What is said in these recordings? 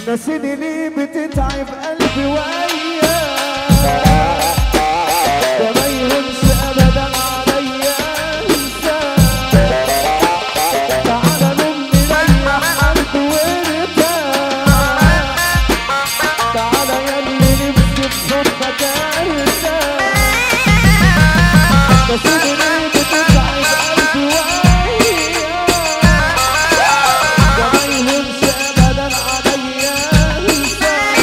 ناسيني ليه بتتعب قلبي وياك، ده ما يهونش ابدا عليا انساك. تعالى نمني ريح قلبي وارتاح، تعالى ياللي نفسي بحبك ارتاح. ناسيني ليه بتتعب قلبي وياك، ده ما يهونش ابدا عليا انساك.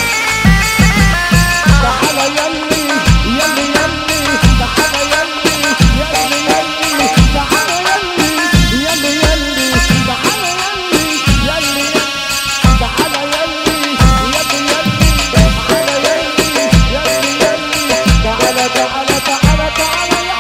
تعالى ياللي ياللي ياللي، تعالى ياللي ياللي ياللي، تعالى ياللي ياللي ياللي، تعالى ياللي ياللي ياللي، تعالى ياللي ياللي ياللي، تعالى ياللي ياللي ياللي، تعالى تعالى تعالى تعالى يا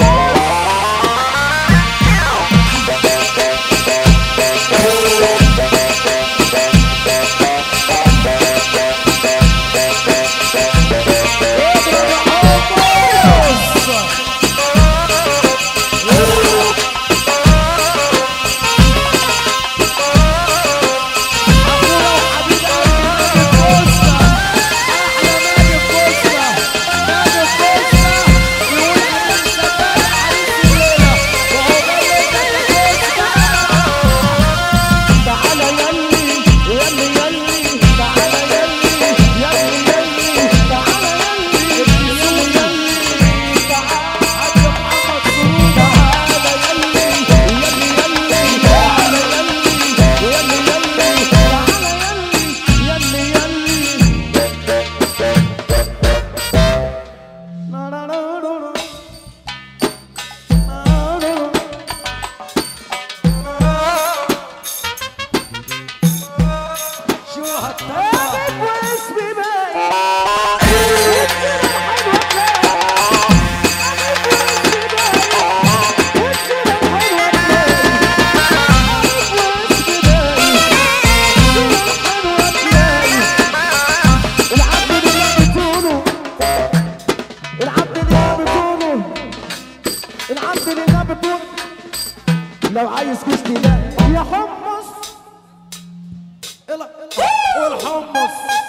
لو عايز كوش تلاقي يا حمص والحمص